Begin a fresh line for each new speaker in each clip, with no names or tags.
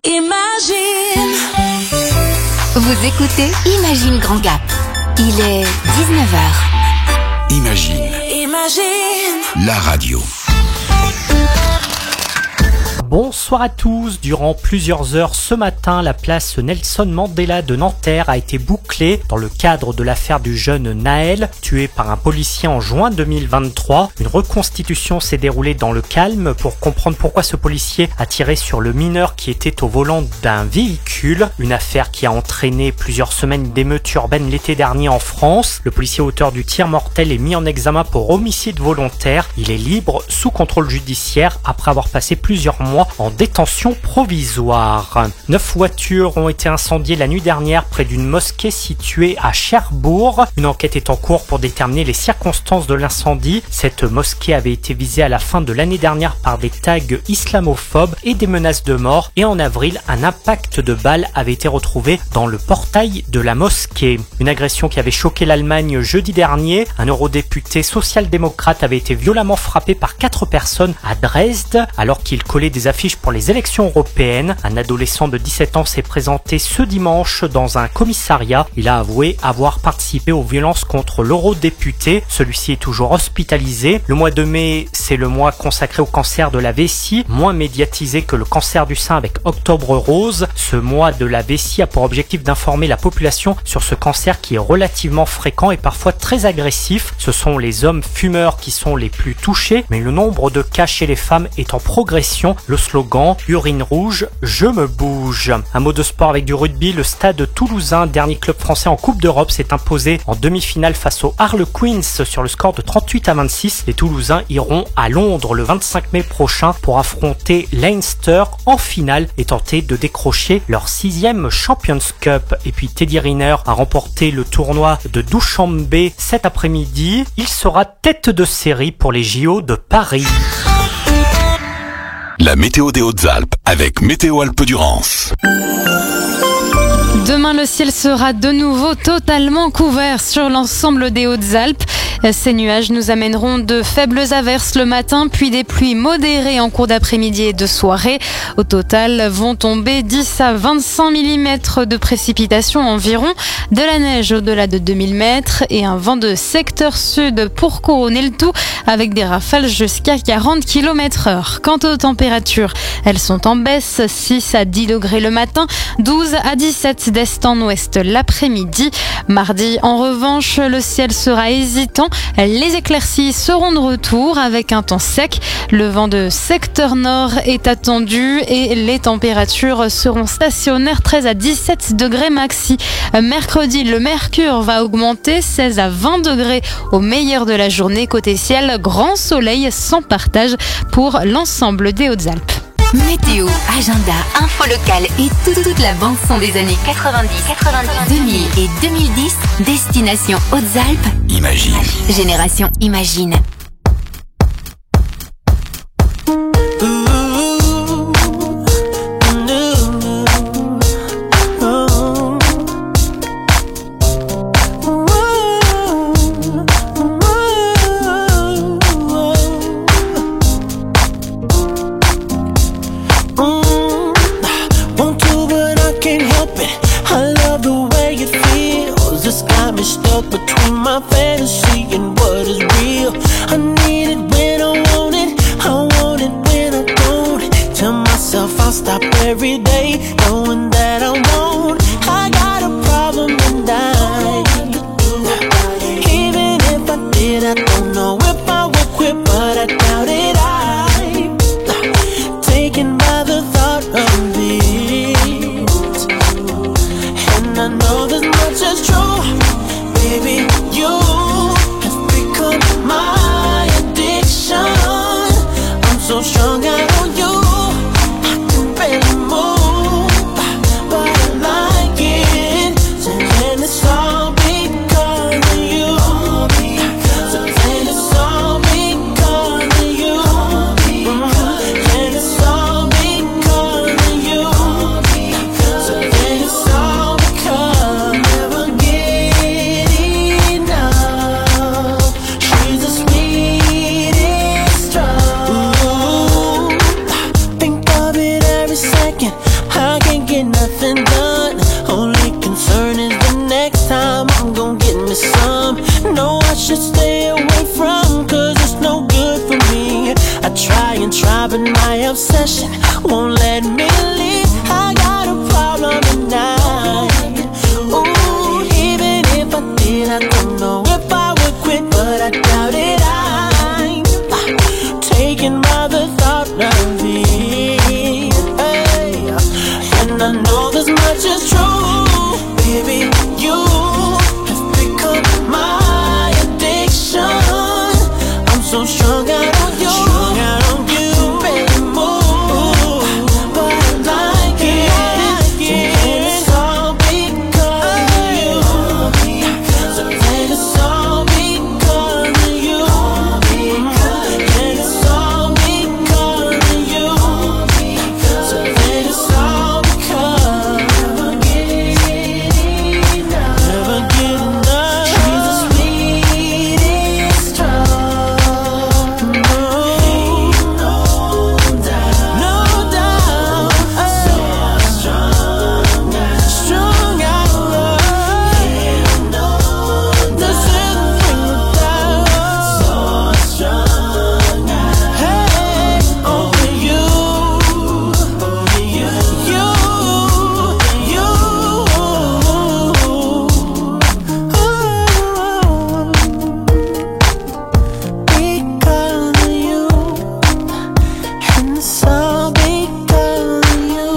Imagine.
Vous écoutez Imagine Grand Gap. Il est 19h.
Imagine.
Imagine.
La radio.
Bonsoir à tous. Durant plusieurs heures ce matin, la place Nelson Mandela de Nanterre a été bouclée dans le cadre de l'affaire du jeune Naël, tué par un policier en juin 2023. Une reconstitution s'est déroulée dans le calme pour comprendre pourquoi ce policier a tiré sur le mineur qui était au volant d'un véhicule. Une affaire qui a entraîné plusieurs semaines d'émeutes urbaines l'été dernier en France. Le policier auteur du tir mortel est mis en examen pour homicide volontaire. Il est libre sous contrôle judiciaire après avoir passé plusieurs mois en détention provisoire. 9 voitures ont été incendiées la nuit dernière près d'une mosquée située à Cherbourg. Une enquête est en cours pour déterminer les circonstances de l'incendie. Cette mosquée avait été visée à la fin de l'année dernière par des tags islamophobes et des menaces de mort. Et en avril, un impact de balles avait été retrouvé dans le portail de la mosquée. Une agression qui avait choqué l'Allemagne jeudi dernier. Un eurodéputé social-démocrate avait été violemment frappé par 4 personnes à Dresde alors qu'il collait des affiches pour les élections européennes. Un adolescent de 17 ans s'est présenté ce dimanche dans un commissariat. Il a avoué avoir participé aux violences contre l'eurodéputé. Celui-ci est toujours hospitalisé. Le mois de mai, c'est le mois consacré au cancer de la vessie, moins médiatisé que le cancer du sein avec Octobre Rose. Ce mois de la vessie a pour objectif d'informer la population sur ce cancer qui est relativement fréquent et parfois très agressif. Ce sont les hommes fumeurs qui sont les plus touchés, mais le nombre de cas chez les femmes est en progression. Le slogan « Urine rouge, je me bouge ». Un mot de sport avec du rugby, le Stade Toulousain, dernier club français en Coupe d'Europe, s'est imposé en demi-finale face aux Harlequins sur le score de 38-26. Les Toulousains iront à Londres le 25 mai prochain pour affronter Leinster en finale et tenter de décrocher leur 6e Champions Cup. Et puis Teddy Riner a remporté le tournoi de Dushanbe cet après-midi. Il sera tête de série pour les JO de Paris.
La météo des Hautes-Alpes avec Météo Alpes-Durance.
Demain, le ciel sera de nouveau totalement couvert sur l'ensemble des Hautes-Alpes. Ces nuages nous amèneront de faibles averses le matin, puis des pluies modérées en cours d'après-midi et de soirée. Au total, vont tomber 10 à 25 mm de précipitations environ, de la neige au-delà de 2000 mètres et un vent de secteur sud pour couronner le tout avec des rafales jusqu'à 40 km/h. Quant aux températures, elles sont en baisse, 6 à 10 degrés le matin, 12 à 17 d'est en ouest l'après-midi. Mardi, en revanche, le ciel sera hésitant. Les éclaircies seront de retour avec un temps sec. Le vent de secteur nord est attendu et les températures seront stationnaires 13 à 17 degrés maxi. Mercredi, le mercure va augmenter 16 à 20 degrés au meilleur de la journée. Côté ciel, grand soleil sans partage pour l'ensemble des Hautes-Alpes.
Météo, agenda, info locale et toute la bande-son des années 90, 2000 et 2010. Destination Hautes-Alpes.
Imagine.
Génération Imagine.
Stuck between my fantasy and what is real. I need it when I want it when I don't. Tell myself I'll stop every day, knowing that I won't. I got a problem and even if I did, I don't know if I would quit, but I doubt it. I'm taken by the thought of it, and I know this much is true. Baby, you have become my addiction. I'm so strung out on you, I can barely move, but I like And I know this much is true. Baby, you have become my addiction. I'm so strung out on you. Strung out on you. So baby, move. But I like it. And it's all because of you. So and it's all because of you. And it's all because of you. So and it's all because. Never get enough. Never get enough. She's the sweetest drug. No doubt. No doubt. So strung out love. This is the thing without. So strung out. Hey, over you. Over you. Because of you. And it's all because of you.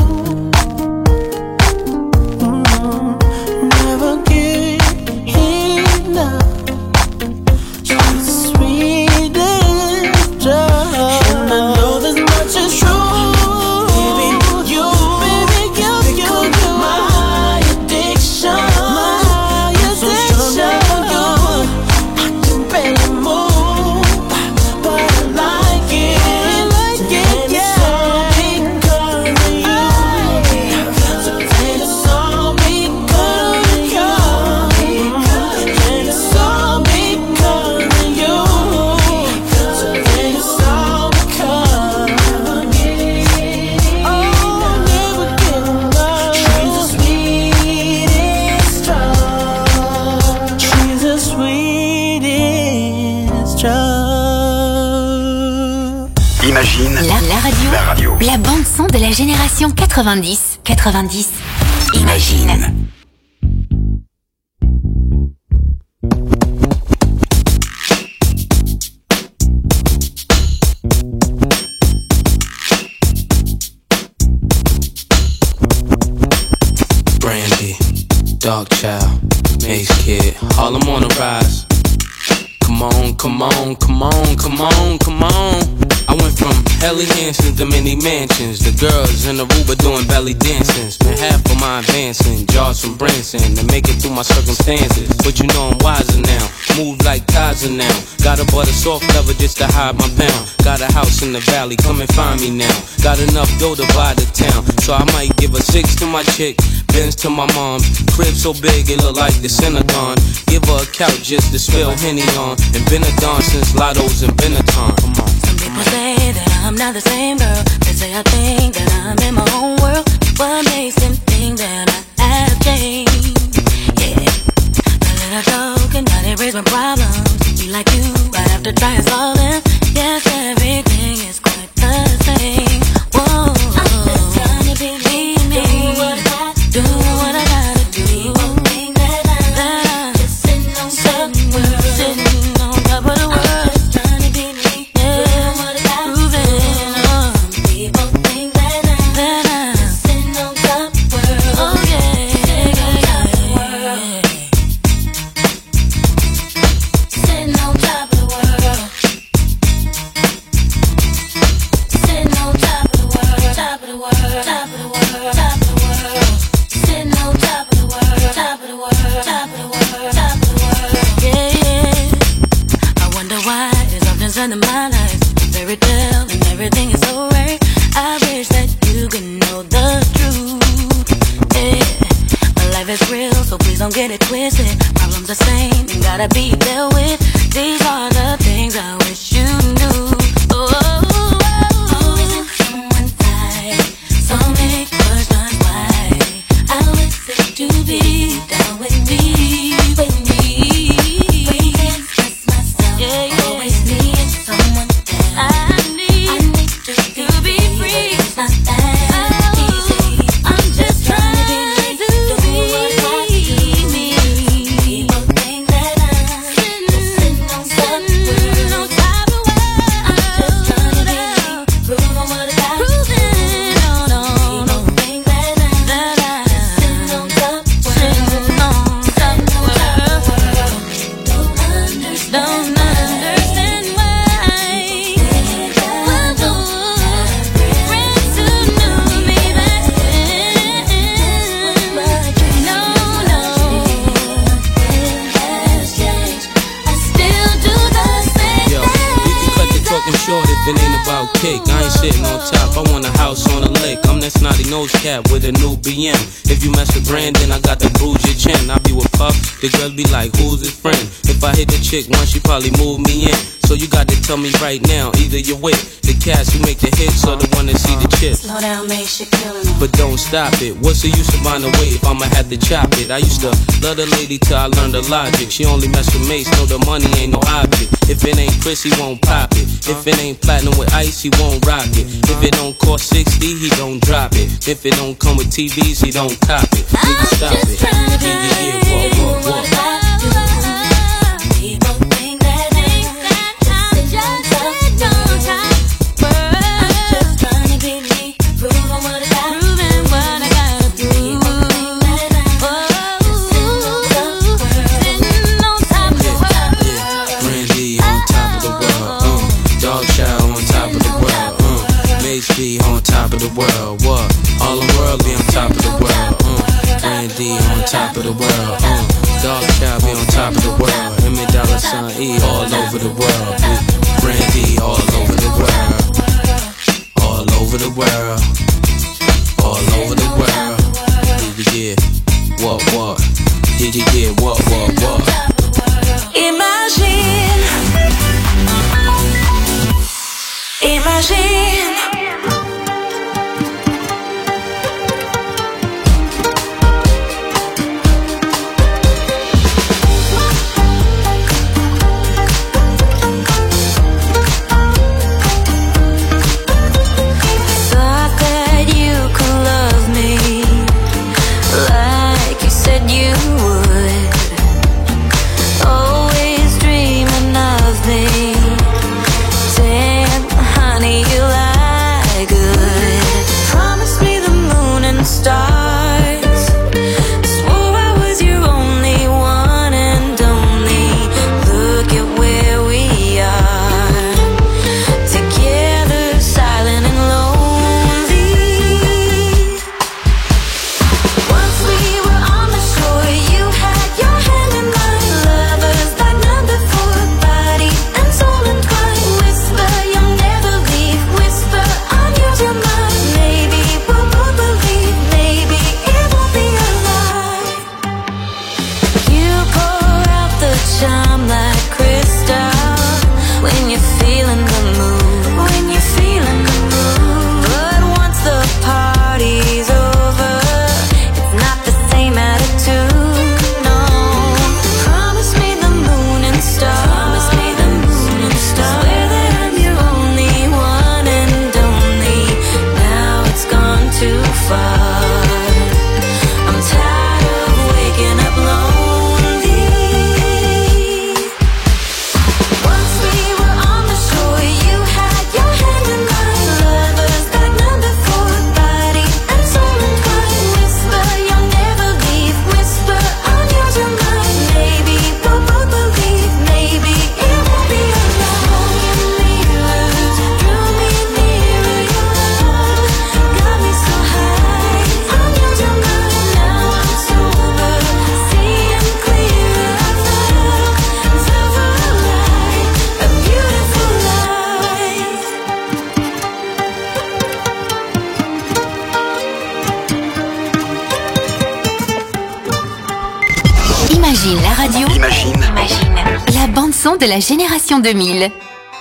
Never get enough. She's the sweetest drug. And I know this much is true. Baby, you become my addiction. I'm so strung out on you. I can barely move, but I like it. And it's all because of you. So and it's all because of you. And it's all because of you. So and it's all because. Oh, never get enough. She's the sweetest drug. She's the sweetest drug.
Imagine
La radio. La bande son de la génération 90. Imagine.
Brandy, Dog Child, Mace Kid, Harlem on the rise. Come on, come on, come on, come on, come on. I went from Helly Hansen to many mansions. The girls in Aruba doing belly dancing. Spent half of my advancing, jars from Branson to make it through my circumstances. But you know I'm wiser now, move like Kaiser now. Got a butter soft cover just to hide my pound. Got a house in the valley, come and find me now. Got enough dough to buy the town, so I might give a 6 to my chick, Benz to my mom's. Crib so big it look like the Synagogue. Give her a couch just to spill Henny on. And been a dawn since Lotto's and Benetton. Come on.
Some people say that I'm not the same girl. They say I think that I'm in my own world. What makes them think that I have changed? Yeah, a little joke and now they raise my problems. Be like you, I have to try and solve them. Yes, everything is quite the same. Whoa, I'm just trying to believe me. Do what I gotta do. People think that I'm just sitting on top of the world. Sitting on top of the world. Just trying to be me. Yeah, what I gotta do. People think that I'm just sitting on top of the world. Oh yeah, sitting on top of the world. Sitting on top of the world. Top of the world. Top of the world. Top of the world. Sitting on top of the world. Top of the world. Top of the world. Top of the world. Yeah, yeah. I wonder why it's often said in my life, fairy tale and everything is so rare. I wish that you could know the truth. Yeah, my life is real, so please don't get it twisted. Problems the same and gotta be dealt with. These are the things I wish you knew. Always in someone's side, so many questions why. I wish it to be down with me, with me. Waiting, stress myself, yeah. Always need someone down. I need to be free. It's not that easy. I'm just trying to be what I need me. People think that I'm sitting on top of the world. I'm just trying to
nose cap with a new BM. If you mess with Brandon, I got to bruise your chin. I be with Puff, the girls be like, who's his friend? If I hit the chick once, she probably move me in. So you got to tell me right now, either you're with the cats who make the hits or the one that see the chips.
Slow down, make shit killing them.
But don't stop it. What's the use of buying a wave? I'ma have to chop it. I used to love the lady till I learned the logic. She only mess with mates, know the money ain't no object. If it ain't Chris, he won't pop it. If it ain't platinum with ice, he won't rock it. If it don't cost 60, he don't drop it. If it don't come with TVs, he don't cop it. Nigga, stop it. On top of the world, what? All the world be on top of the world, Randy on top of the world, Dog Child be on top of the world, $1,000,000 all over the world, Randy all over the world, all over the world, all over the world, yeah, what, yeah, what,
Imagine, imagine.
Imagine la radio. Imagine la bande son de la génération 2000.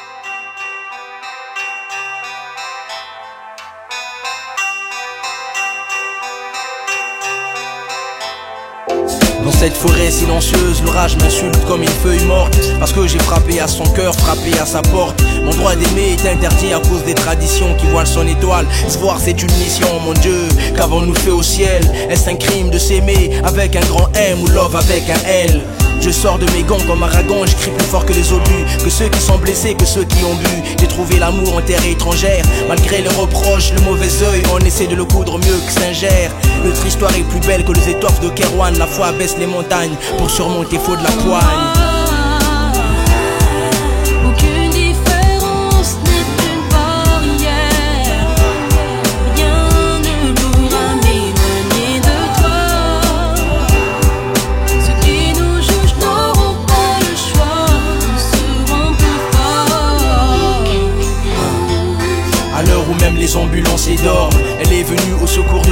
Dans cette forêt silencieuse, l'orage m'insulte comme une feuille morte. Parce que j'ai frappé à son cœur, frappé à sa porte. Mon droit d'aimer est interdit à cause des traditions qui voilent son étoile. Se voir c'est une mission, mon Dieu, qu'avons-nous fait au ciel? Est-ce un crime de s'aimer avec un grand M ou love avec un L? Je sors de mes gants comme Aragon, je crie plus fort que les obus, que ceux qui sont blessés, que ceux qui ont bu. J'ai trouvé l'amour en terre étrangère, malgré les reproches, le mauvais œil, on essaie de le coudre mieux que Saint-Gère. Notre histoire est plus belle que les étoffes de Kerouan. La foi baisse les montagnes, pour surmonter faut de la poigne. Les ambulances dorment, elle est venue au secours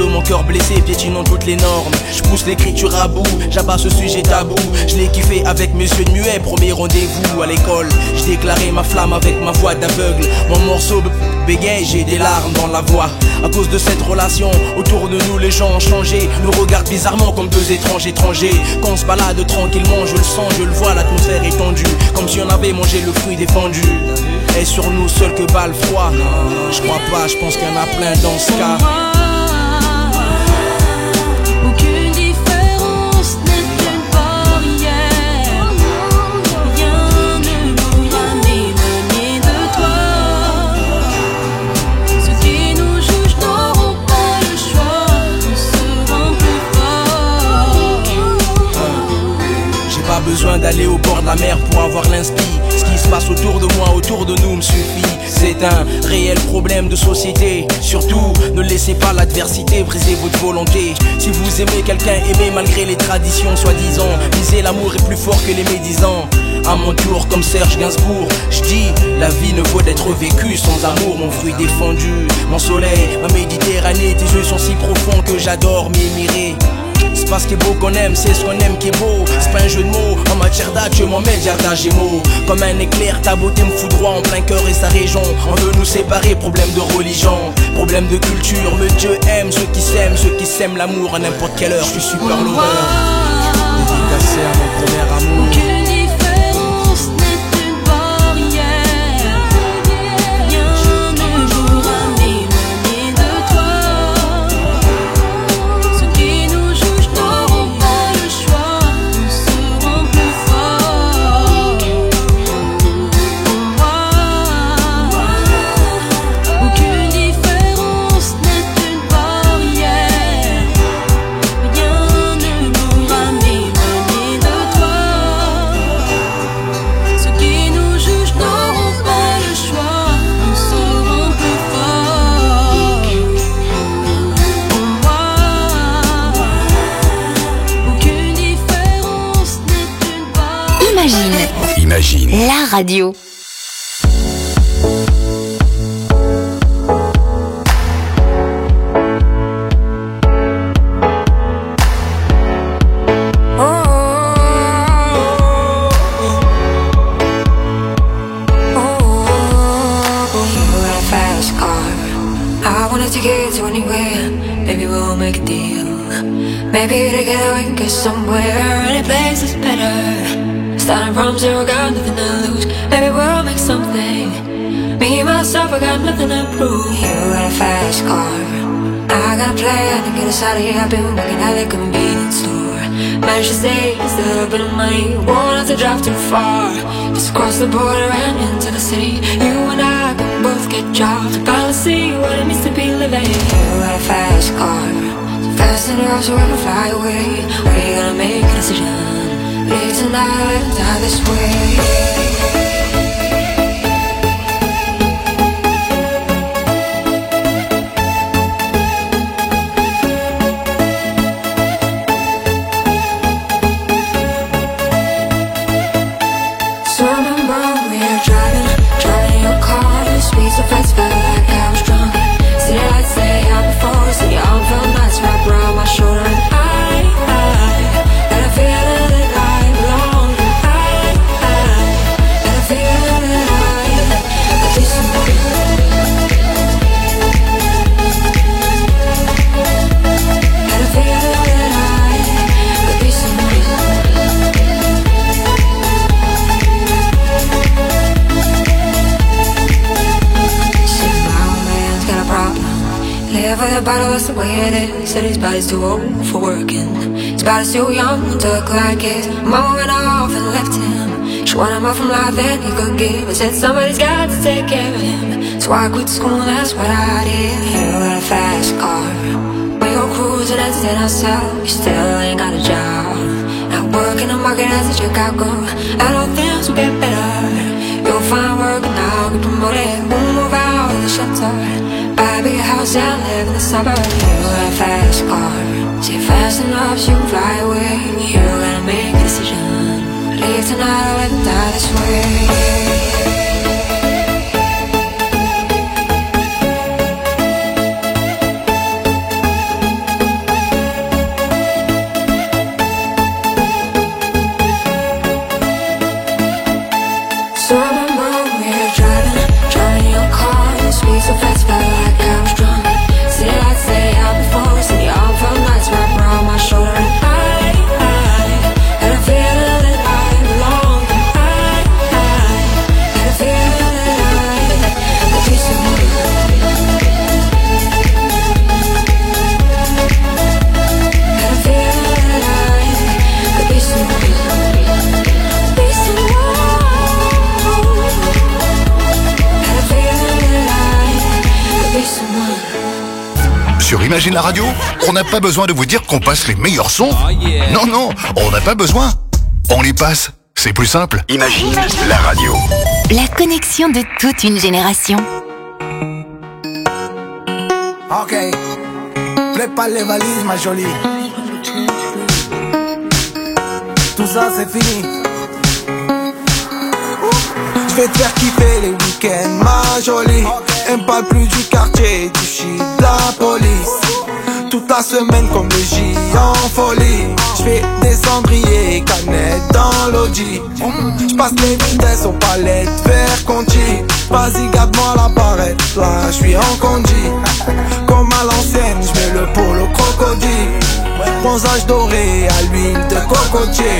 sinon toutes les normes. Je pousse l'écriture à bout, j'abats ce sujet tabou. Je l'ai kiffé avec mes yeux de muet, premier rendez-vous à l'école. J'ai déclaré ma flamme avec ma voix d'aveugle. Mon morceau de bégaye, j'ai des larmes dans la voix. À cause de cette relation, autour de nous les gens ont changé. Nous regardent bizarrement comme deux étrangers. Quand on se balade tranquillement, je le sens, je le vois, l'atmosphère est tendue. Comme si on avait mangé le fruit défendu. Et sur nous seul que bat le froid. Je crois pas, je pense qu'il y en a plein dans ce cas.
Aucune différence n'est une barrière. Rien ne pourra m'éloigner de toi. Ceux qui nous jugent n'auront pas le choix. Nous serons plus forts.
J'ai pas besoin d'aller au bord de la mer pour avoir l'inspi. Ce qui se passe autour de moi, autour de nous me suffit. C'est un réel problème de société. Surtout, ne laissez pas l'adversité briser votre volonté. Si vous aimez quelqu'un, aimez malgré les traditions soi-disant. Disez l'amour est plus fort que les médisants. À mon tour, comme Serge Gainsbourg, je dis la vie ne vaut d'être vécue sans amour. Mon fruit défendu, mon soleil, ma Méditerranée. Tes yeux sont si profonds que j'adore m'émirer. C'est pas ce qui est beau qu'on aime, c'est ce qu'on aime qui est beau. C'est pas un jeu de mots, en matière d'âge, je m'en mets à Gémeaux. Comme un éclair, ta beauté me fout droit en plein cœur et sa région. On veut nous séparer, problème de religion, problème de culture. Mais Dieu aime ceux qui s'aiment l'amour à n'importe quelle heure. Je suis super lover, dédicacé à mon premier amour.
Aucune différence n'est une barrière. Rien ne pourra m'éloigner de toi. Ceux qui nous jugent n'auront pas le choix. Nous serons plus forts. Aucune différence n'est une barrière. Rien ne pourra m'éloigner de toi. Ceux qui nous jugent n'auront pas le choix. Nous serons plus forts. Aucune différence n'est une barrière.
Imagine,
Imagine.
la radio.
I wanted to get to anywhere. Maybe we'll make a deal. Maybe together we can get somewhere. Any place is better. Starting from zero, got nothing to lose. Maybe we'll make something. Me, myself, I got nothing to prove. You got a fast car. I got a plan to get us out of here. I've been working at the convenience store. Managed to save instead of spending money. Won't have to drive too far. Just across the border and into the city. You and I can both get jobs. About to see what it means to be living. You got a fast car. So fast enough so we can fly away. We're gonna make a decision. Live tonight and die this way. So fast, felt like I was drunk. City lights say out before us, and y'all felt nice wrapped around my shoulder. And I had a feeling that I belong. I had a feeling that I could be somebody. Had a feeling that I could be somebody. Live with a bottle, that's the way it is. Said his body's too old for working. His body's too young to look like his mama went off and left him. She wanted more from life than he could give. I said somebody's got to take care of him. So I quit school, that's what I did. You got a fast car. We go cruising and staying ourselves. You still ain't got a job. Now working the market as a Chicago. I know things will get better. You'll find work and I'll get promoted. We'll move out of the shelter. Buy a big house and live in the suburbs. You got a fast car. Say fast enough so you can fly away. You gotta make a decision. Leave tonight or let them die this way.
Imagine la radio. On n'a pas besoin de vous dire qu'on passe les meilleurs sons. Non, on n'a pas besoin. On les passe. C'est plus simple.
Imagine la radio.
La connexion de toute une génération.
Ok, prépare les valises, ma jolie. Tout ça c'est fini. Je vais te faire kiffer les week-ends, ma jolie. Elle me parle plus du quartier, du shit, de la police. Toute la semaine comme le J en folie. J'fais des cendriers, canettes dans l'audi. J'passe les vitesses aux palettes, vers Conti. Vas-y garde-moi la barrette, là j'suis en condi. Comme à l'ancienne, j'mets le polo crocodile. Bronzage doré à l'huile de cocotier.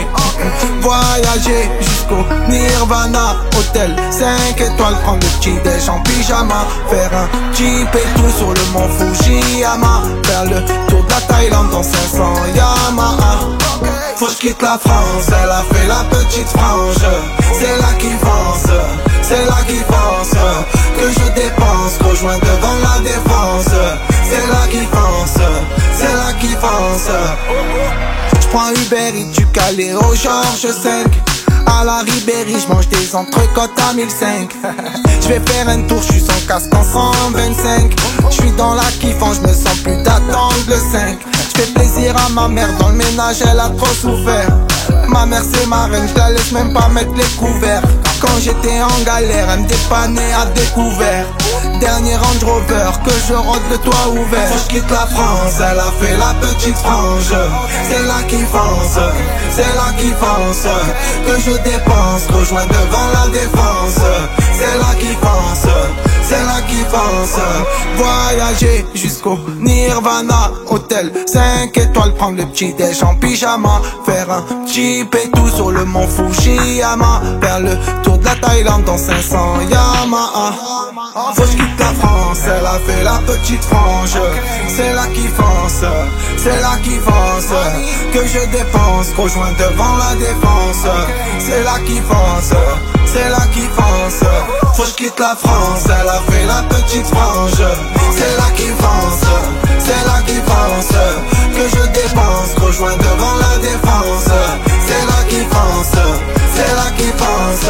Voyager jusqu'au Nirvana. Hôtel 5 étoiles, prendre le petit déj en pyjama. Faire un jeep et tout sur le mont Fujiyama. Faire le tour de la Thaïlande dans 500 Yamaha. Faut que j'quitte la France, elle a fait la petite frange. C'est là qui pense, c'est là qui pense. Que je dépense, rejoins devant la défense. C'est là qui pense, c'est là qui pense. J'prends Uber Eats du Calais au Georges 5. À la Ribéry, j'mange des entrecôtes à 1005. J'vais faire un tour, j'suis sans casque en 125. J'suis dans la kiffant, j'me sens plus d'attendre le 5. J'fais plaisir à ma mère, dans le ménage elle a trop souffert. Ma mère c'est ma reine, j'la laisse même pas mettre les couverts. Quand j'étais en galère, elle me dépannait à découvert. Dernier Range Rover, que je rôde le toit ouvert. Faut que j'quitte la France, elle a fait la petite frange. C'est là qui fonce, c'est là qui fonce. Que je dépense, rejoins devant la défense. C'est là qui fonce, c'est là qui fonce. Voyager jusqu'au Nirvana. Hôtel 5 étoiles, prendre le petit déj en pyjama. Faire un jeep et tout sur le mont Fujiyama. Faire le tour de la Thaïlande dans 500 Yamaha. Faut que j'quitte la France, elle a fait la petite frange. C'est là qui fonce, c'est là qui fonce. Que je dépense, rejoins devant la défense. C'est là qui fonce, c'est là qui fonce. Faut que j'quitte la France, elle a fait la petite frange. C'est là qui fonce, c'est là qui fonce. Que je dépense, rejoins devant la défense. C'est là qui fonce, c'est là qui fonce.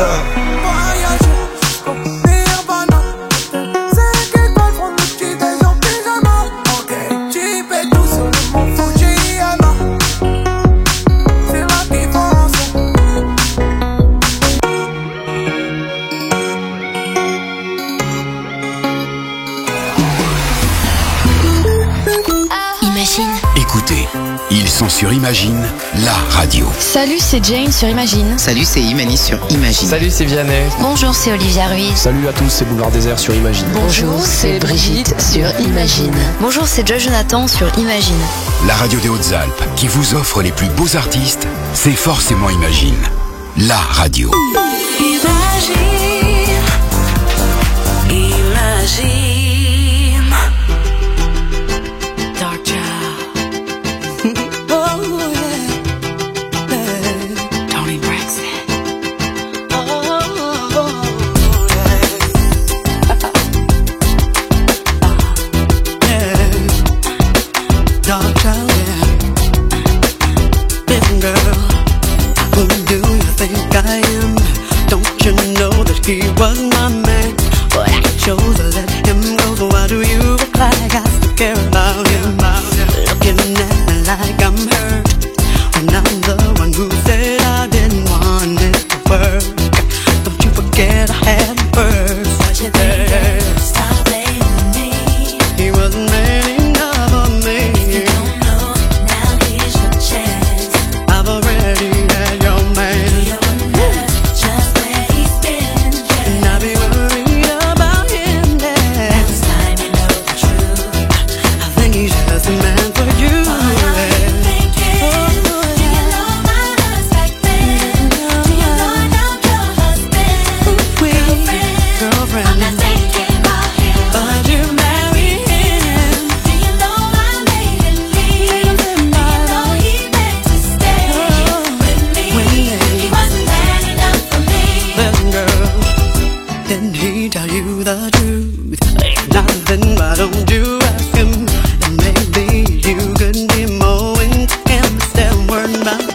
Écoutez, ils sont sur Imagine, la radio.
Salut, c'est Jane sur Imagine.
Salut, c'est Imani sur Imagine.
Salut, c'est Vianney.
Bonjour, c'est Olivia Ruiz.
Salut à tous, c'est Boulevard Désert sur Imagine.
Bonjour, c'est Brigitte sur Imagine.
Bonjour, c'est Joe Jonathan sur Imagine.
La radio des Hautes-Alpes qui vous offre les plus beaux artistes, c'est forcément Imagine, la radio.
Imagine, imagine. Dark Child. Oh yeah, yeah. Tony Braxton. Oh yeah. Dark Child, yeah. Listen, girl, who do you think I am? Don't you know that he was my man? But I chose to let him go. So why do you act like I still care about him? Looking at me like I'm hurt when I'm the one who said I didn't want it to work. Don't you forget I had him first. What you think, girl? Stop blaming me. He wasn't man enough for me. If you don't know, now here's your chance. I've already had your man. You're not just where he's been, yeah. And I'll be worried about him.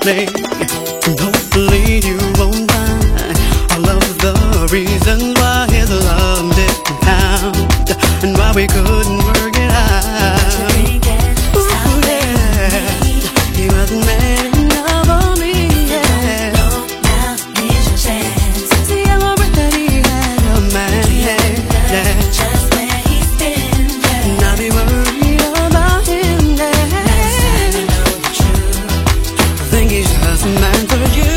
me. Hopefully you won't mind all of the reasons why his love didn't count and why we couldn't work it out. Ooh, yeah. He wasn't man enough for me. Yeah. Now here's your chance. See, I'm a breath that he had a man. Yeah. Just where he's been. Yeah. Not be worried about him. Yeah. I think he's just a man for you.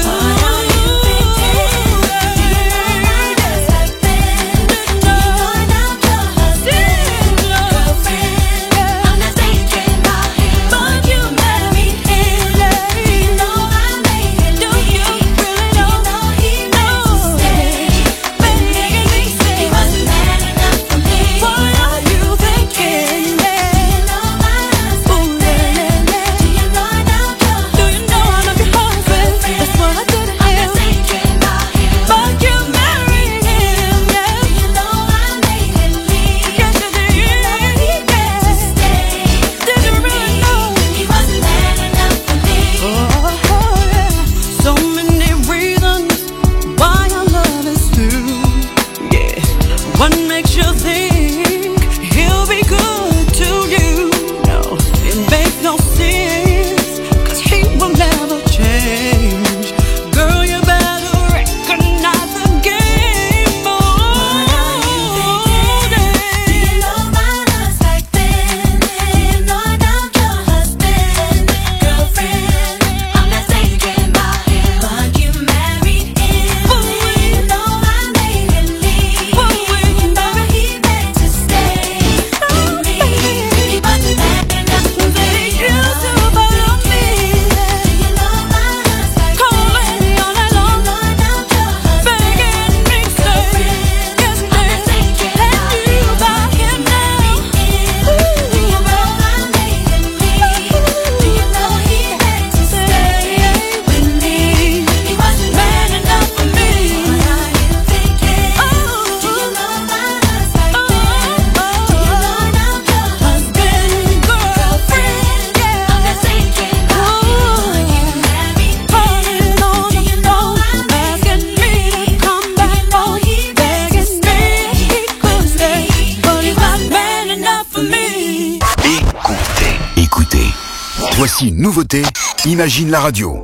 Voici une nouveauté, Imagine la radio.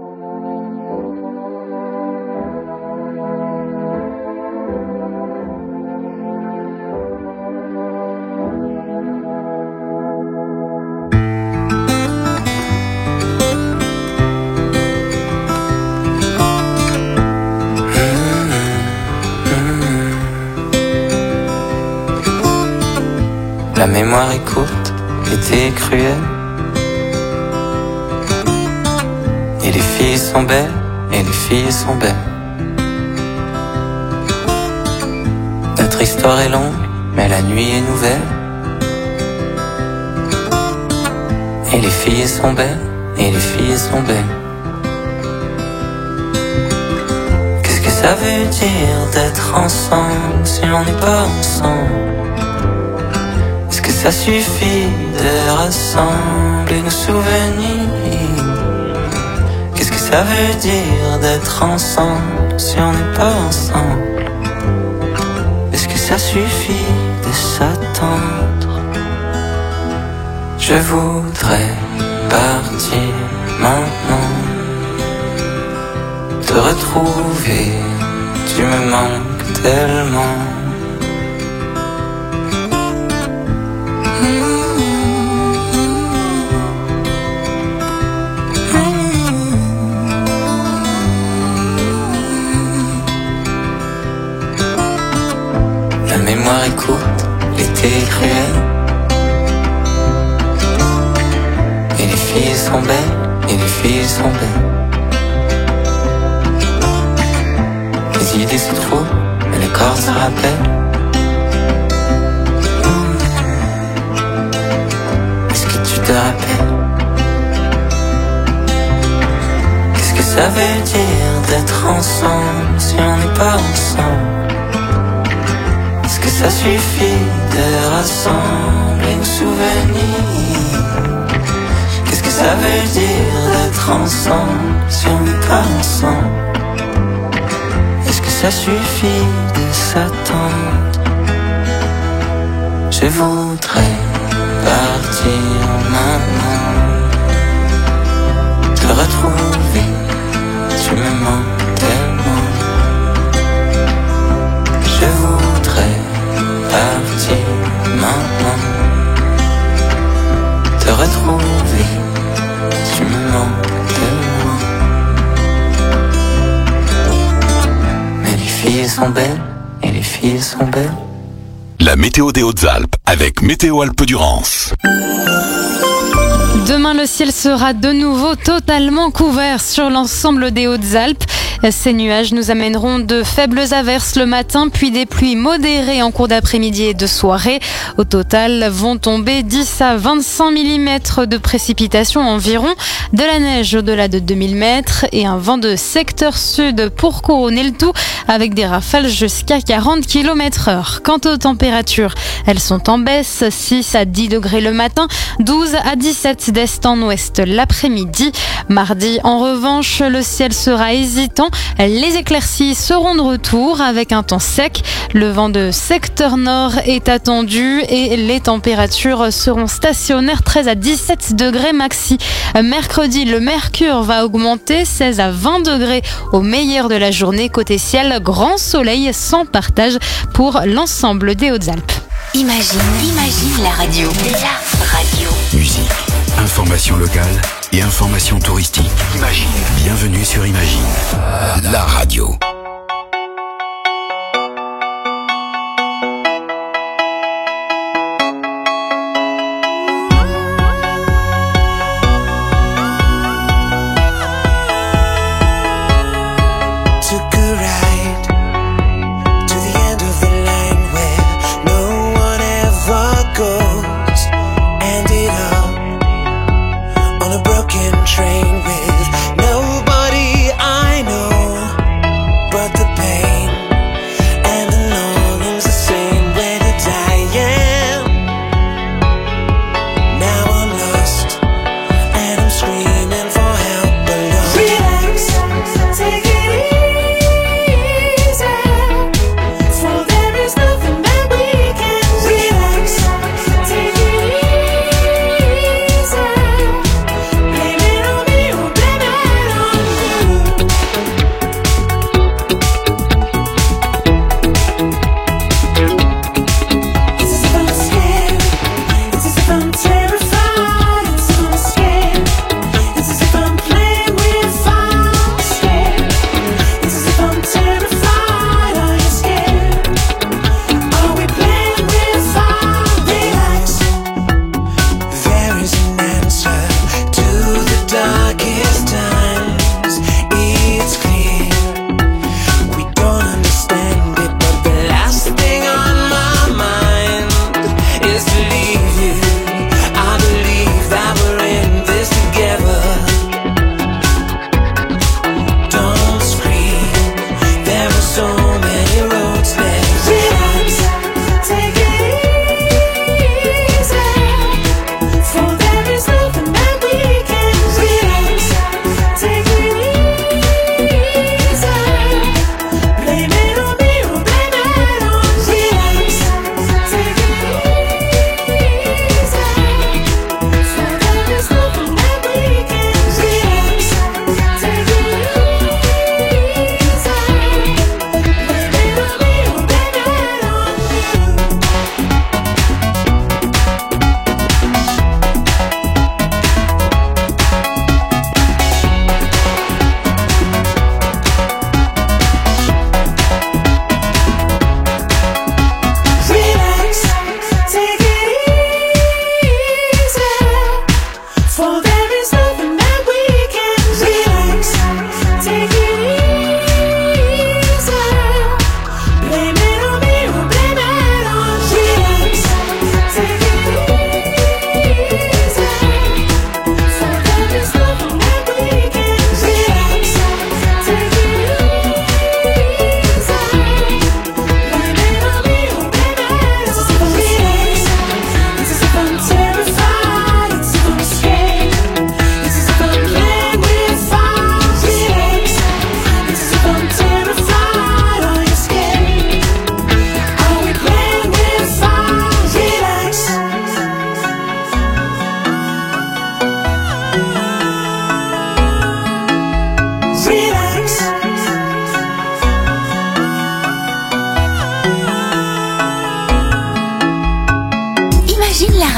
La mémoire est courte, l'été est cruel. Et les filles sont belles, et les filles sont belles. Notre histoire est longue, mais la nuit est nouvelle. Et les filles sont belles, et les filles sont belles. Qu'est-ce que ça veut dire d'être ensemble si on n'est pas ensemble? Est-ce que ça suffit de rassembler nos souvenirs? Qu'est-ce que ça veut dire d'être ensemble si on n'est pas ensemble? Est-ce que ça suffit de s'attendre? Je voudrais partir maintenant, te retrouver, tu me manques tellement. La mémoire est courte, l'été est cruel. Et les filles sont belles, et les filles sont belles. Les idées se trouvent, mais le corps se rappelle. Est-ce que tu te rappelles? Qu'est-ce que ça veut dire d'être ensemble si on n'est pas ensemble? Est-ce que ça suffit de rassembler nos souvenirs? Qu'est-ce que ça veut dire d'être d'être ensemble si on n'est pas ensemble? Est-ce que ça suffit de s'attendre? Je voudrais partir maintenant, te retrouver, tu me manques tellement. Je voudrais partir maintenant, te retrouver, tu me manques tellement. Mais les filles sont belles, et les filles sont belles.
La météo des Hautes-Alpes avec Météo Alpes-Durance.
Demain, le ciel sera de nouveau totalement couvert sur l'ensemble des Hautes-Alpes. Ces nuages nous amèneront de faibles averses le matin, puis des pluies modérées en cours d'après-midi et de soirée. Au total, vont tomber 10 à 25 mm de précipitations environ, de la neige au-delà de 2000 mètres et un vent de secteur sud pour couronner le tout avec des rafales jusqu'à 40 km/h. Quant aux températures, elles sont en baisse, 6 à 10 degrés le matin, 12 à 17 d'est en ouest l'après-midi. Mardi, en revanche, le ciel sera hésitant. Les éclaircies seront de retour avec un temps sec. Le vent de secteur nord est attendu et les températures seront stationnaires, 13 à 17 degrés maxi. Mercredi, le mercure va augmenter, 16 à 20 degrés au meilleur de la journée. Côté ciel, grand soleil sans partage pour l'ensemble des Hautes-Alpes.
Imagine la radio. La radio.
Musique, information locale et information touristique. Imagine. Bienvenue sur Imagine, la radio.
Train with nobody I know.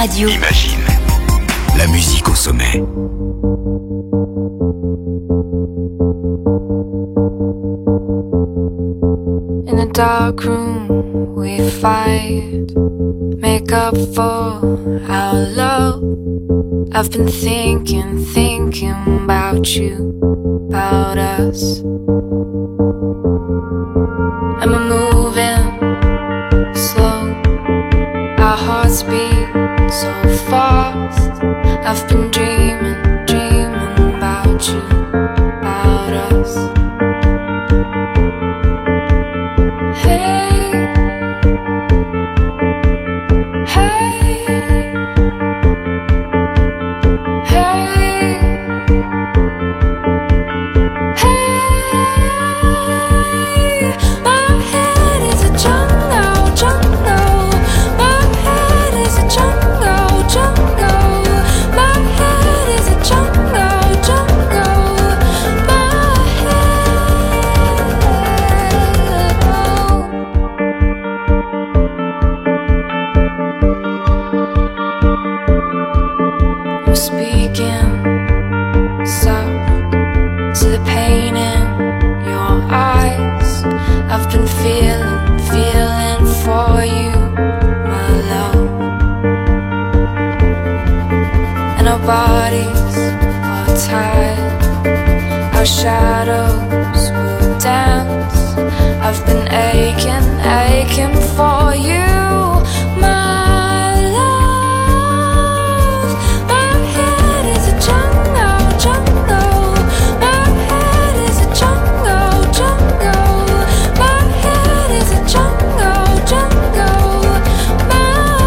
radio.
Imagine. La musique au sommet.
In a dark room we fight, make up for our love. I've been thinking about you, about us. And we're moving slow, our hearts beat so fast. I've been dreaming about you, about us. Hey, hey, hey, hey. My head is a jungle, jungle. My head is a jungle, jungle. My head is a jungle, jungle. My I'm speaking soft to the pain in your eyes. I've been feeling for you, my love. And our bodies are tied, our shadows will dance. I've been aching for you, my love. My head is a jungle, jungle. My head is a jungle, jungle. My head is a jungle, jungle. My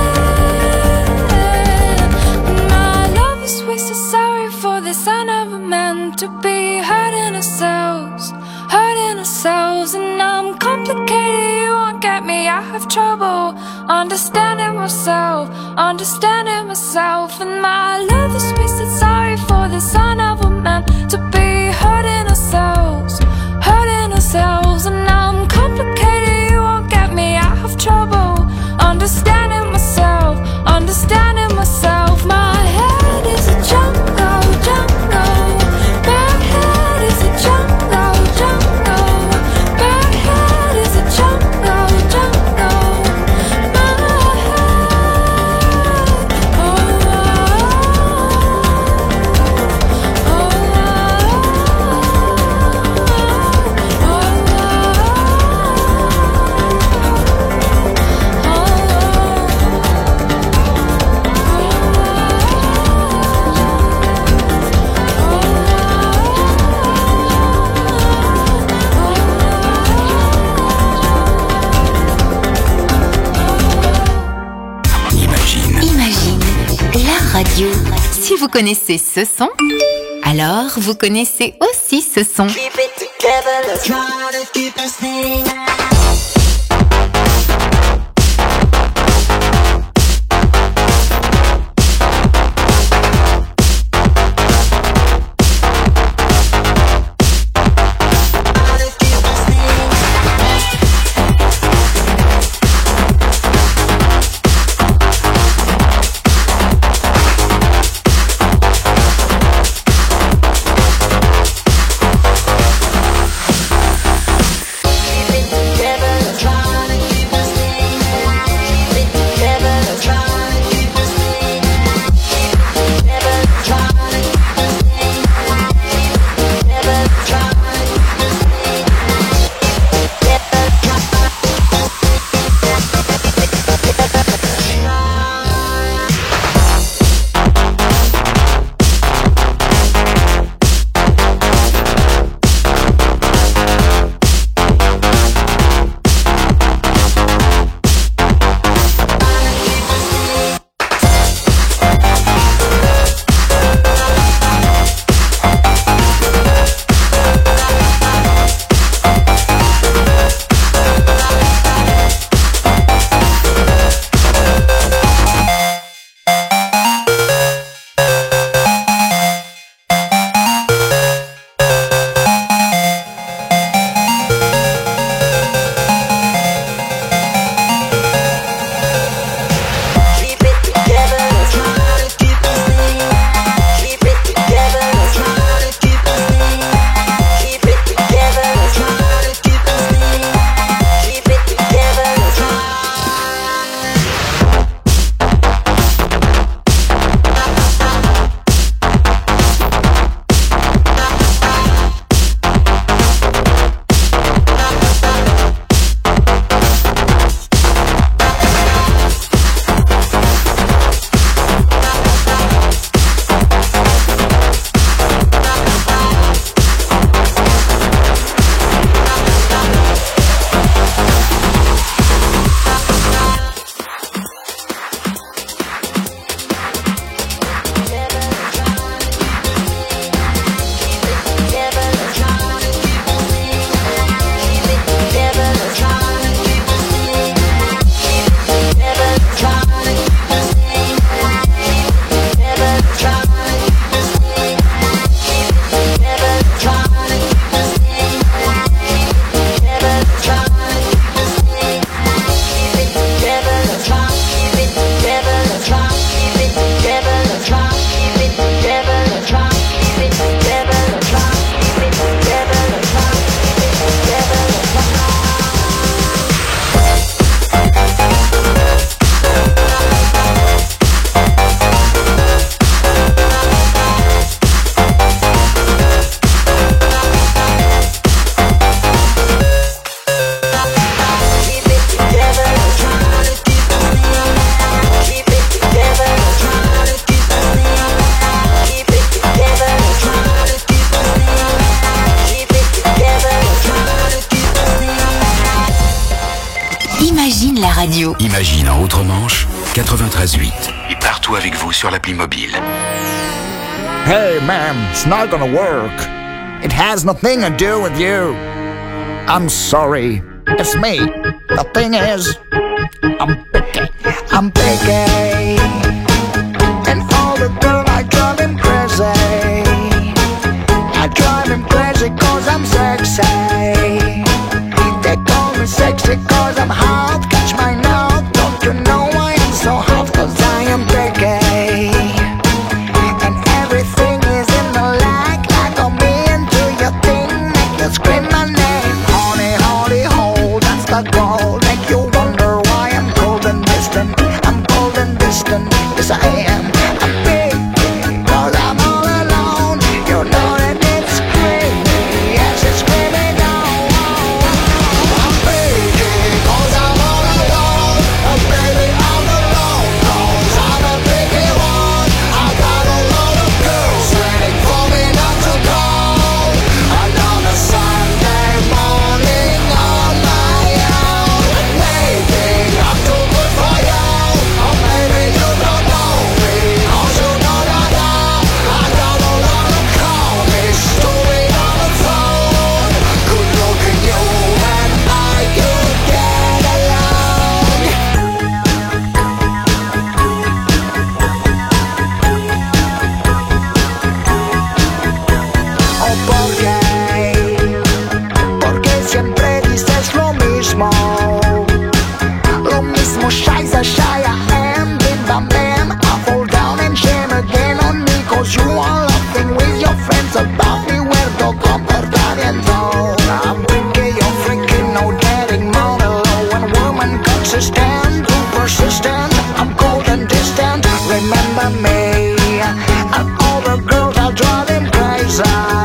head. My love is wasted, sorry for this. I never meant to be hurting ourselves, and I'm complicated, you won't get me. I have trouble understanding myself, and my love is wasted, sorry for this. I never meant to be hurting ourselves, and I'm complicated, you won't get me. I have trouble understanding myself, my head is a jungle, jungle. My head is a jungle, jungle. My head is a jungle, jungle. My head, oh,
Imagine, la radio. Si vous connaissez ce son, alors vous connaissez aussi ce son.
Together.
radio.
Imagine en Outre-Manche, 93.8. Et partout avec vous sur l'appli mobile.
Hey man, it's not gonna work. It has nothing to do with you. I'm sorry. It's me. The thing is, I'm picky. I'm picky. And all the girls, I drive him crazy. I drive him crazy cause I'm sexy. They call me sexy cause I'm hot. Catch my note. Don't you know I am so hot cause I am picky. And everything is in the lag. Like on me into your thing. Make you scream my name. Honey, honey, hold. That's the goal. Make you wonder why I'm cold and distant. I'm cold and distant. Yes I am. I'm picky cause I'm all alone. You know that it's screaming. Yes it's screaming out. I'm picky cause I'm all alone. And baby I'm alone cause I'm a picky one. I got a lot of girls waiting for me not to call. And on a Sunday morning on my own. Maybe I'm too good for you. Or maybe you don't know me. Cause you know that I got a lot of comics doing on the phone. Good looking you and I could get along. Oh, porque siempre dices lo mismo. Lo mismo, Shiza, Shia, and Bim Bam Bam. I fall down and shame again on me. Cause you are laughing with your friends about me. Where the comportamiento. I'm picky, you're freaking, no getting more low. When woman consistent, too persistent. I'm cold and distant, remember me. And all the girls, I drive them crazy.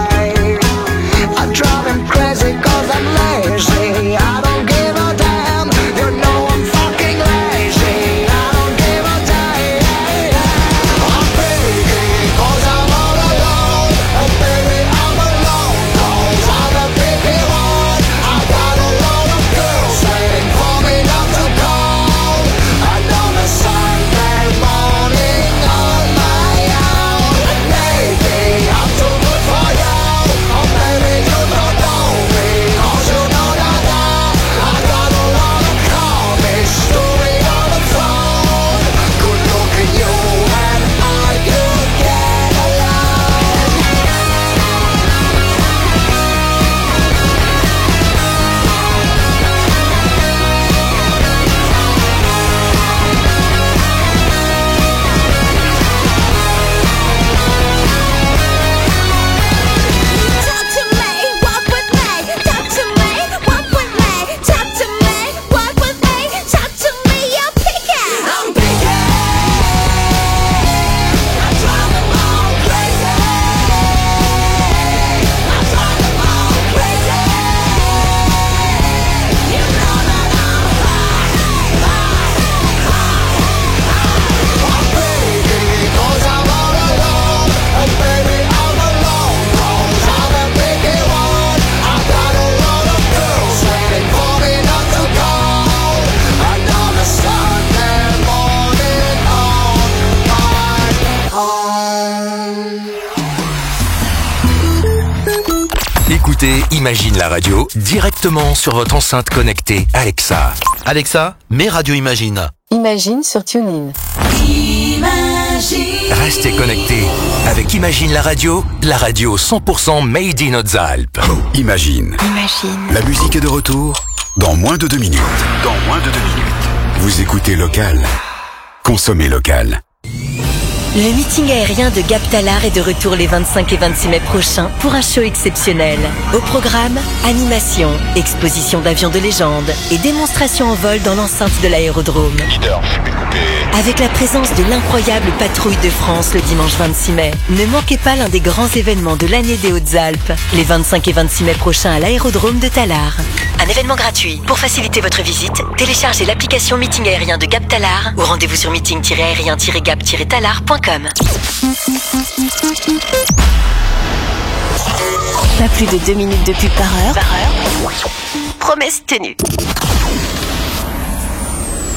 I drive him crazy cause I'm lazy. I don't give a damn. You know I'm fucking lazy. I don't give a damn. I'm picky cause I'm all alone. And baby I'm alone cause I'm a picky one. I got a lot of girls waiting for me not to call. And on a Sunday morning on my own. Maybe I'm too good for you. Or maybe you don't know me. Cause you know that I got a lot of comics doing on the phone. Good looking you and I could get along.
Talk to me, walk with me. Talk to me, walk with me. Talk to me, walk with me. Talk to me, you're picky. I'm picky. I drive them all crazy. I drive them all crazy. You know that I'm
I'm picky cause I'm all alone. And baby I'm alone cause I'm a picky one. I got a lot of girls waiting for me not to call. And on a Sunday morning on my own.
Écoutez Imagine la radio directement sur votre enceinte connectée Alexa.
Alexa, mets Radio Imagine.
Imagine sur TuneIn.
Restez connectés avec Imagine la radio 100% made in Hautes-Alpes.
Imagine. La musique est de retour dans moins de 2 minutes. Vous écoutez local. Consommez local.
Le meeting aérien de Gap Talar est de retour les 25 et 26 mai prochains pour un show exceptionnel. Au programme, animation, exposition d'avions de légende et démonstration en vol dans l'enceinte de l'aérodrome. Avec la présence de l'incroyable patrouille de France le dimanche 26 mai. Ne manquez pas l'un des grands événements de l'année des Hautes-Alpes, les 25 et 26 mai prochains à l'aérodrome de Talar. Un événement gratuit. Pour faciliter votre visite, téléchargez l'application Meeting aérien de Gap Talar ou rendez-vous sur meeting-aérien-gap-talar.com. Pas plus de 2 minutes de pub par heure. Promesse tenue.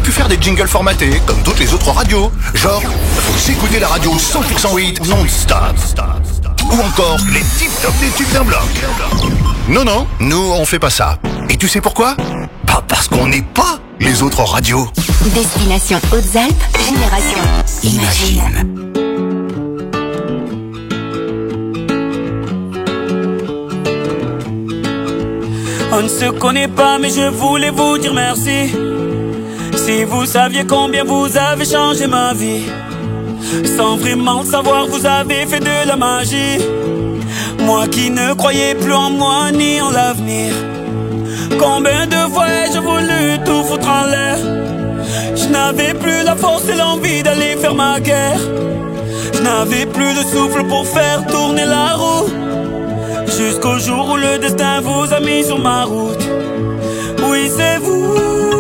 pu faire des jingles formatés, comme toutes les autres radios. Genre, vous écoutez la radio 100% hit non-stop. Ou encore, les tip-top des tubes d'un bloc. Non, nous, on fait pas ça. Et tu sais pourquoi? Bah, parce qu'on n'est pas les autres radios.
Destination Hautes-Alpes, génération Imagine.
On ne se connaît pas mais je voulais vous dire merci. Si vous saviez combien vous avez changé ma vie. Sans vraiment le savoir vous avez fait de la magie. Moi qui ne croyais plus en moi ni en l'avenir. Combien de fois ai-je voulu tout foutre en l'air. Je n'avais plus la force et l'envie d'aller faire ma guerre. Je n'avais plus de souffle pour faire tourner la roue. Jusqu'au jour où le destin vous a mis sur ma route. Oui, c'est vous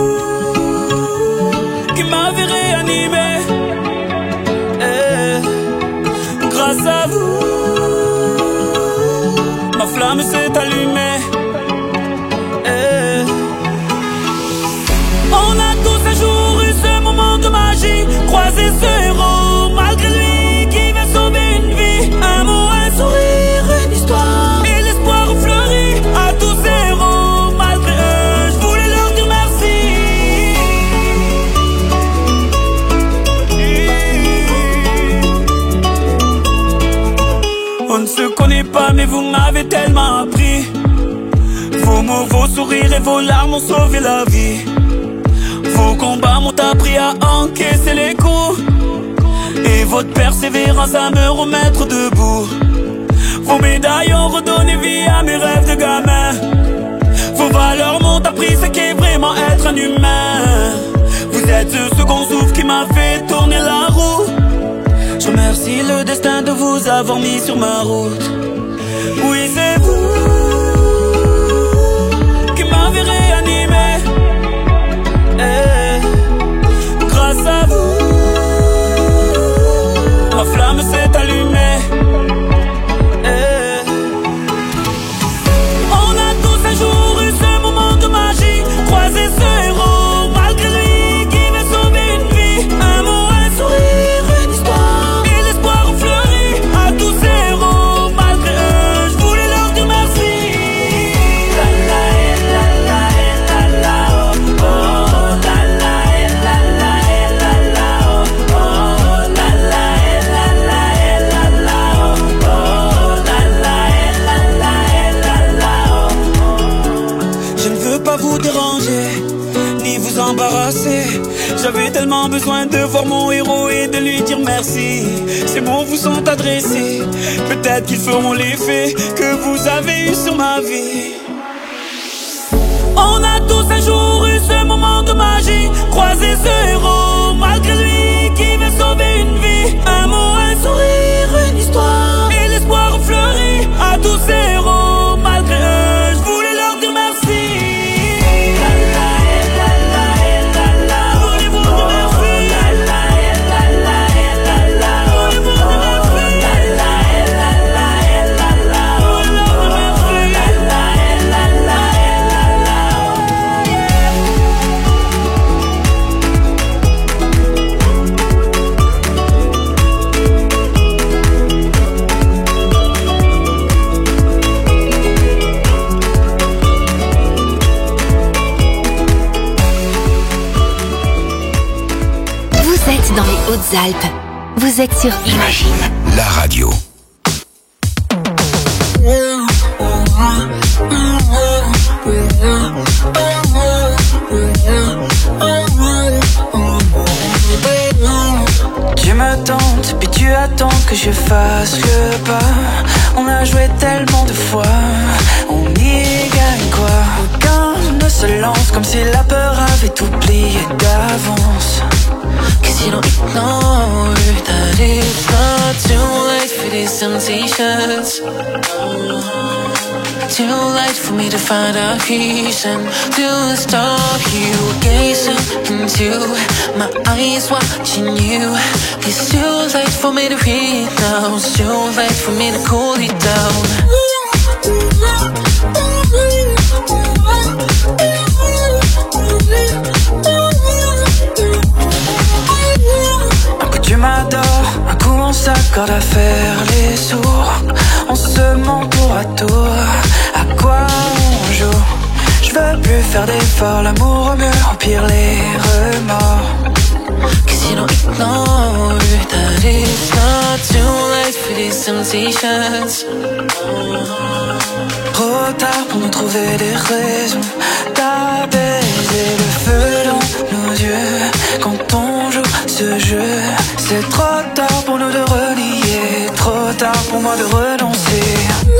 qui m'avez réanimé. Grâce à vous, ma flamme s'est allumée. On a tous un jour eu ce moment de magie. Croiser ce héros malgré lui qui vient sauver une vie. Un mot, un sourire, une histoire. À tous ces héros, malgré eux, je voulais leur dire merci. On ne se connaît pas mais vous m'avez tellement appris. Vos mots, vos sourires et vos larmes ont sauvé la vie. Vos combats m'ont appris à encaisser les coups. Et votre persévérance à me remettre debout. Vos médailles ont redonné vie à mes rêves de gamin. Vos valeurs m'ont appris ce qu'est vraiment être un humain. Vous êtes ce second souffle qui m'a fait tourner la roue. Je remercie le destin de vous avoir mis sur ma route. Oui, c'est vous qui m'avez réanimé. Grâce à vous, ma flamme s'est allumée. Croiser ce héros, malgré lui qui veut sauver une vie. Un mot, un sourire, une histoire. Et l'espoir fleuri à tous ces héros, malgré eux, je voulais leur dire merci. La la la la la la oh oh la la la la la la oh oh la la la la la oh oh la la la la oh. Je ne veux pas vous déranger ni vous embarrasser. J'avais tellement besoin de voir mon héros et de lui dire merci. Ces mots vous sont adressés, peut-être qu'ils feront l'effet que vous avez eu sur ma vie. On a tous un jour eu ce moment de magie. Croiser ce héros, malgré lui qui veut sauver une vie. Un mot, un sourire, une histoire. Et l'espoir fleuri à tous ces héros, malgré eux, je voulais leur dire merci.
Dans les Hautes-Alpes, vous êtes sur Imagine,
la radio.
Tu me tentes, puis tu attends que je fasse le pas. On a joué tellement de fois, on y gagne quoi? Aucun ne se lance comme si la peur avait oublié d'avance. Cause you don't ignore that it's not too late for these temptations. Too late for me to find a reason to stop you gazing into my eyes, watching you. It's too late for me to read now. It's too late for me to cool it down.
discorde à faire les sourds. On se ment tour à tour. À quoi on joue? Je veux plus faire d'efforts, l'amour au mieux empire les remords. Cause you don't ignore that it's not too late for these temptations. Trop tard pour nous trouver des raisons d'apaiser le feu dans nos yeux. Quand on joue ce jeu, c'est trop tard pour nous de relier. Trop tard pour moi de renoncer.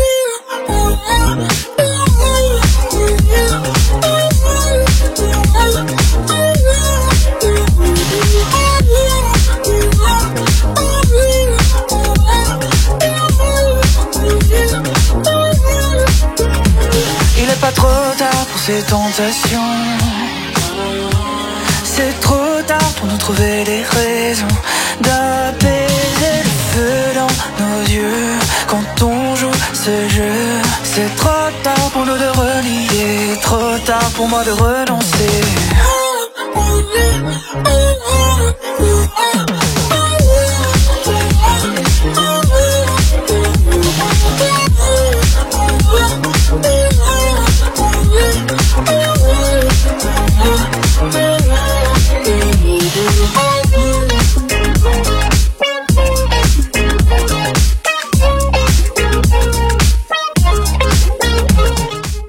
Il est pas trop tard pour ces tentations. C'est trop tard pour nous trouver des raisons d'apaiser le feu dans nos yeux. Quand on joue ce jeu, c'est trop tard pour nous de relier. Trop tard pour moi de renoncer.